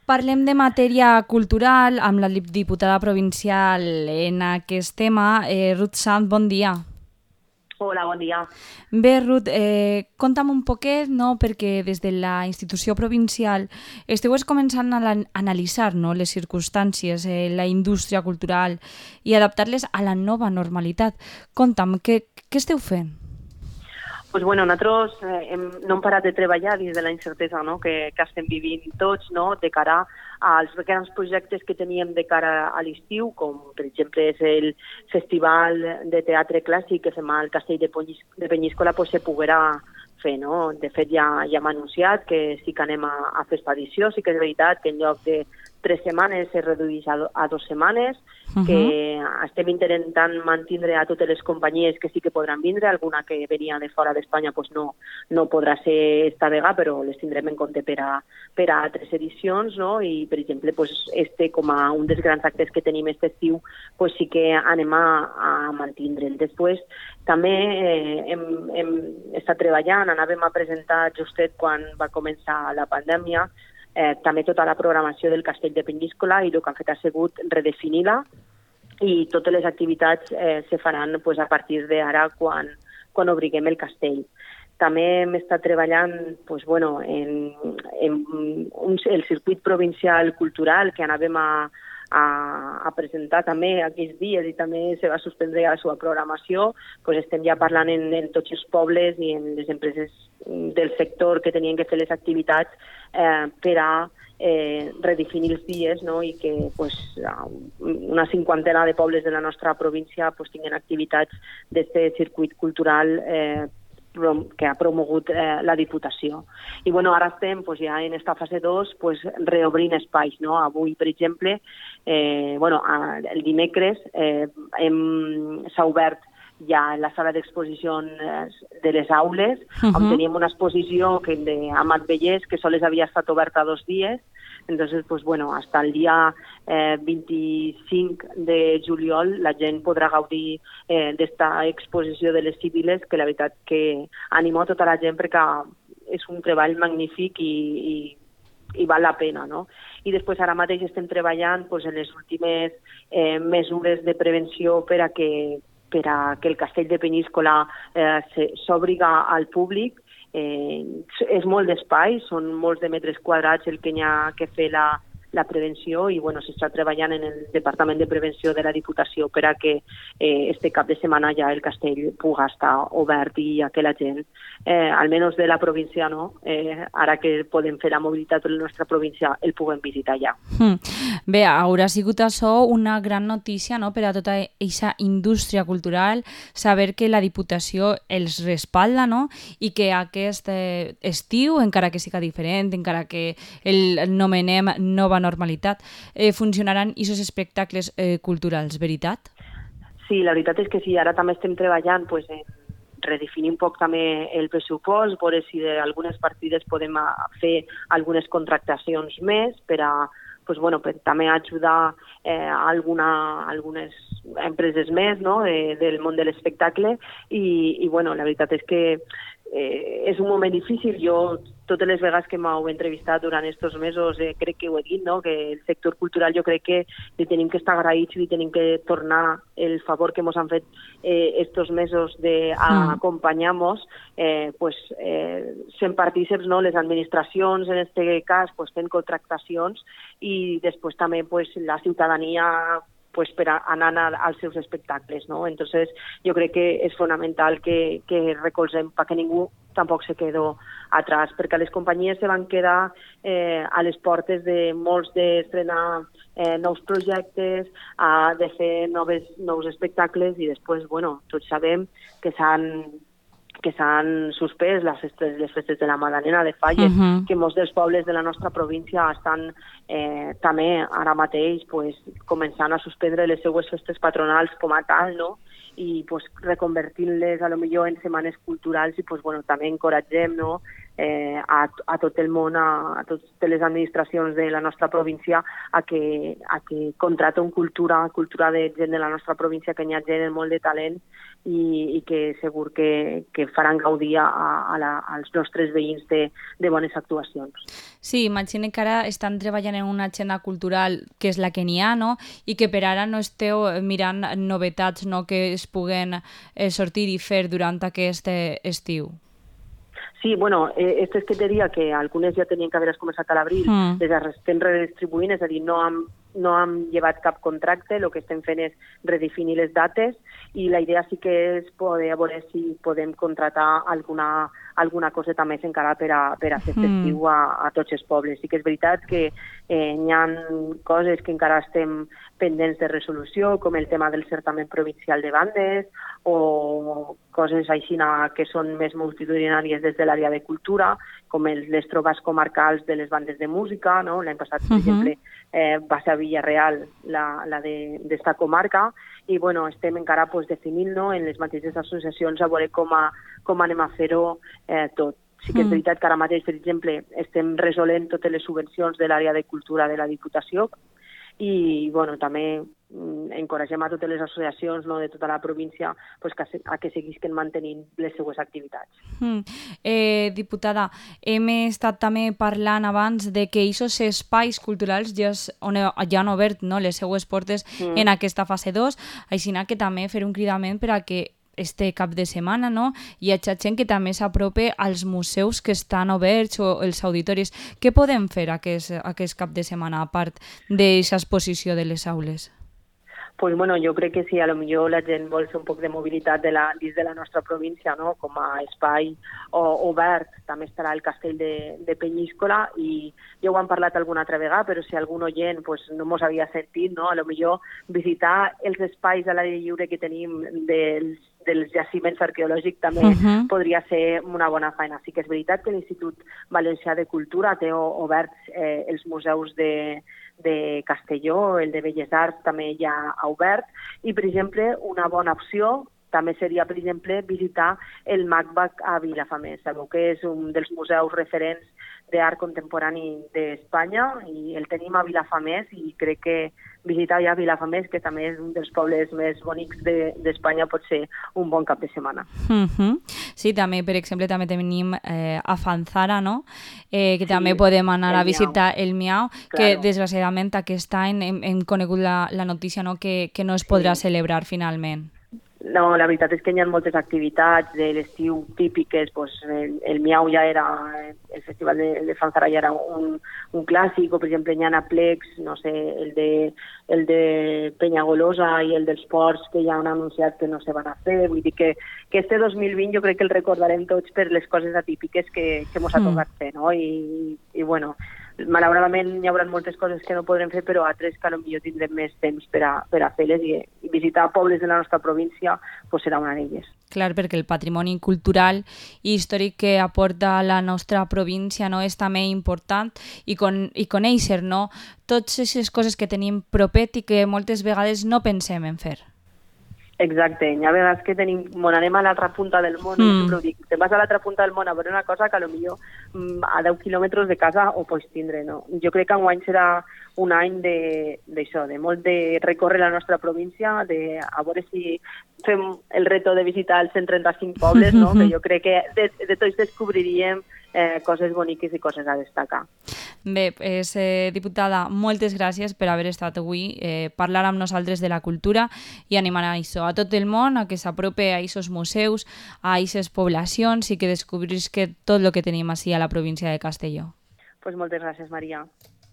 Parlem de matèria cultural amb la diputada provincial en aquest tema. Ruth Sant, bon dia. Hola, bon dia. Bé, Ruth, conta'm un poquet, no? Perquè des de la institució provincial esteu començant a analitzar, no? Les circumstàncies, la indústria cultural i adaptar-les a la nova normalitat. Conta'm, què esteu fent? Pues bueno, nosaltres no hem parat de treballar dins de la incertesa, no? que estem vivint tots, no? De cara als grans projectes que teníem de cara a l'estiu, com per exemple és el Festival de Teatre Clàssic que fem al Castell de Penyíscola, pues se poguerà fer, no? De fet, ja hem anunciat que sí que anem a fer esta edició, sí que és veritat que en lloc de 3 setmanes es redueix a 2 setmanes, que estem intentant mantindre a totes les companyies que sí que podran vindre, alguna que venia de fora d'Espanya pues no podrà ser esta vegada, però les tindrem en compte per a altres edicions, no? I per exemple, pues, com a un dels grans actes que tenim aquest estiu, pues sí que anem a mantindre'l. Després també hem estat treballant, anàvem a presentar justet quan va començar la pandèmia, també tota la programació del Castell de Penyíscola, i el que han fet ha sigut redefinir-la, i totes les activitats se faran pues, a partir d'ara quan obriguem el castell. També hem estat treballant pues, bueno, en el circuit provincial cultural que anàvem a presentar també aquests dies, i també se va suspendre la seva programació. Pues estem ja parlant en tots els pobles i en les empreses del sector que tenien que fer les activitats per a redefinir els dies, no? I que pues, una cinquantena de pobles de la nostra província pues, tinguin activitats d'aquest circuit cultural que ha promogut la Diputació. I bueno, ara estem pues, ja en esta fase 2 pues, reobrint espais, no? Avui, per exemple, el dimecres s'ha obert ja la sala d'exposicions de les aules, on teníem una exposició d'Amat Bellés, que sols havia estat oberta 2 dies. Entonces, pues bueno, hasta el día 25 de juliol la gent podrà gaudir d'esta exposició de les civiles, que la veritat que animo a tota la gent perquè és un treball magnífic i val la pena, no? I després ara mateix estem treballant pues, en les últimes mesures de prevenció per a que el Castell de Penyíscola s'obriga al públic. És molt d'espai, són molts de metres quadrats el que hi ha que fer la prevenció, i bueno, s'està treballant en el Departament de Prevenció de la Diputació per a que este cap de setmana ja el castell pugui estar obert i que la gent, almenys de la província, no? Ara que podem fer la mobilitat de la nostra província, el puguem visitar ja. Bé, haurà sigut això una gran notícia, no?, per a tota aquesta indústria cultural, saber que la Diputació els respalda, no?, i que aquest estiu, encara que siga diferent, encara que el nomenem nova normalitat, funcionaran aquests espectacles culturals, veritat? Sí, la veritat és que sí, ara també estem treballant pues, en redefinir un poc també el pressupost, veure si d'algunes partides podem fer algunes contractacions més per a pues, bueno, per també ajudar algunes empreses més, no?, del món de l'espectacle, i bueno, la veritat és que és un moment difícil. Jo totes les vegades que m'heu entrevistat durant aquests mesos crec que ho he dit, no?, que el sector cultural jo crec que li tenim que estar agraïts i li tenim que tornar el favor que ens han fet aquests mesos d'acompanyar-nos, sent partíceps, no?, les administracions en aquest cas pues, fent contractacions, i després també pues, la ciutadania pues, per anar als seus espectacles, no? Entonces, jo crec que és fonamental que recolzem perquè ningú tampoc se quedi atrás, perquè les companyies se van quedar a les portes de molts d'estrenar nous projectes, de fer nous espectacles, i després, bueno, tots sabem que s'han suspès les festes de la Madalena de Falles, que molts dels pobles de la nostra província estan també ara mateix pues, començant a suspendre les seues festes patronals com a tal, no?, i pues, reconvertint-les a lo millor en setmanes culturals, i pues, bueno, també encoratgem, no?, a tot el món, a totes les administracions de la nostra província a que contraten cultura de gent de la nostra província, que hi ha gent amb molt de talent i que segur que faran gaudir als nostres veïns de bones actuacions. Sí, imagine que ara estan treballant en una agenda cultural que és la que n'hi ha, no? I que per ara no esteu mirant novetats, no?, que es puguen sortir i fer durant aquest estiu. Sí, bueno, esto es que te diria que algunes ja tenien que haver començat a l'abril, les estem redistribuint, és a dir, no hem llevat cap contracte, el que estem fent és redefinir les dates i la idea sí que és poder veure si podem contratar alguna coseta més encara per a fer festiu a tots els pobles. Sí que és veritat que hi ha coses que encara estem pendents de resolució, com el tema del certamen provincial de bandes o coses així que són més multitudinàries des de l'àrea de cultura, com les trobes comarcals de les bandes de música, no? L'any passat, per exemple, va ser a Villarreal la d'esta comarca i bueno, estem encara definint, no, en les mateixes associacions a veure com anem a fer-ho tot. Sí que és veritat que ara mateix, per exemple, estem resolent totes les subvencions de l'àrea de cultura de la Diputació i bueno, també encoratgem a totes les associacions, no, de tota la província que seguisquen mantenint les seues activitats. Diputada, hem estat també parlant abans de que aquests espais culturals ja han obert, no, les seues portes en aquesta fase 2, així que també fer un cridament per a que este cap de setmana, no, hi ha gent que també s'aprope als museus que estan oberts o els auditoris. Què podem fer aquest cap de setmana, a part d'aquesta exposició de les aules? Pues bueno, jo crec que si a lo millor la gent vol fer un poc de mobilitat dins de la nostra província, no? Com a espai obert, també estarà el castell de Penyíscola i ja ho hem parlat alguna altra vegada, però si algun oient no mos havia sentit, no? A lo millor visitar els espais a l'aire lliure que tenim dels jaciments arqueològics també podria ser una bona feina. Sí que és veritat que l'Institut Valencià de Cultura té oberts els museus de Castelló, el de Belles Arts també ja ha obert i, per exemple, una bona opció també seria, per exemple, visitar el MACBAC a Vilafamés. Sabeu que és un dels museus referents d'art contemporani d'Espanya i el tenim a Vilafamés i crec que visitar ja Vilafamés, que també és un dels pobles més bonics d'Espanya, pot ser un bon cap de setmana. Sí, també, per exemple, també tenim a Fanzara, no? Que també podem anar a visitar el Miau, que desgraciadament aquest any hem conegut la notícia, no? Que no es podrà celebrar finalment. No, la veritat és que hi ha moltes activitats de l'estiu típiques, el Miau ja era, el festival de Fanzara ja era un clàssic, o per exemple hi ha aplecs, no sé, el de Penyagolosa i el dels ports que ja han anunciat que no se van a fer, vull dir que este 2020 jo crec que el recordarem tots per les coses atípiques que mos ha tocat fer, no? I bueno, malauradament hi haurà moltes coses que no podrem fer, però altres que potser tindrem més temps per a fer-les i visitar pobles de la nostra província serà una d'elles. Clar, perquè el patrimoni cultural i històric que aporta la nostra província, no, és també important i conèixer, no, totes aquestes coses que tenim propet i que moltes vegades no pensem en fer. Exacte, hi ha vegades que anem a l'altra punta del món, i sempre ho dic, te vas a l'altra punta del món a veure una cosa que potser a 10 quilòmetres de casa ho pots tindre, no? Jo crec que enguany serà un any d'això, de molt de recórrer la nostra província, a veure si fem el reto de visitar els 135 pobles, no? Que jo crec que de tots descobriríem coses boniques i coses a destacar. Bé, diputada, moltes gràcies per haver estat avui, parlar amb nosaltres de la cultura i animar a això, a tot el món, a que s'aprope a aquests museus, a aquestes poblacions i que descobrisca tot el que tenim ací a la província de Castelló. Pues moltes gràcies, Maria.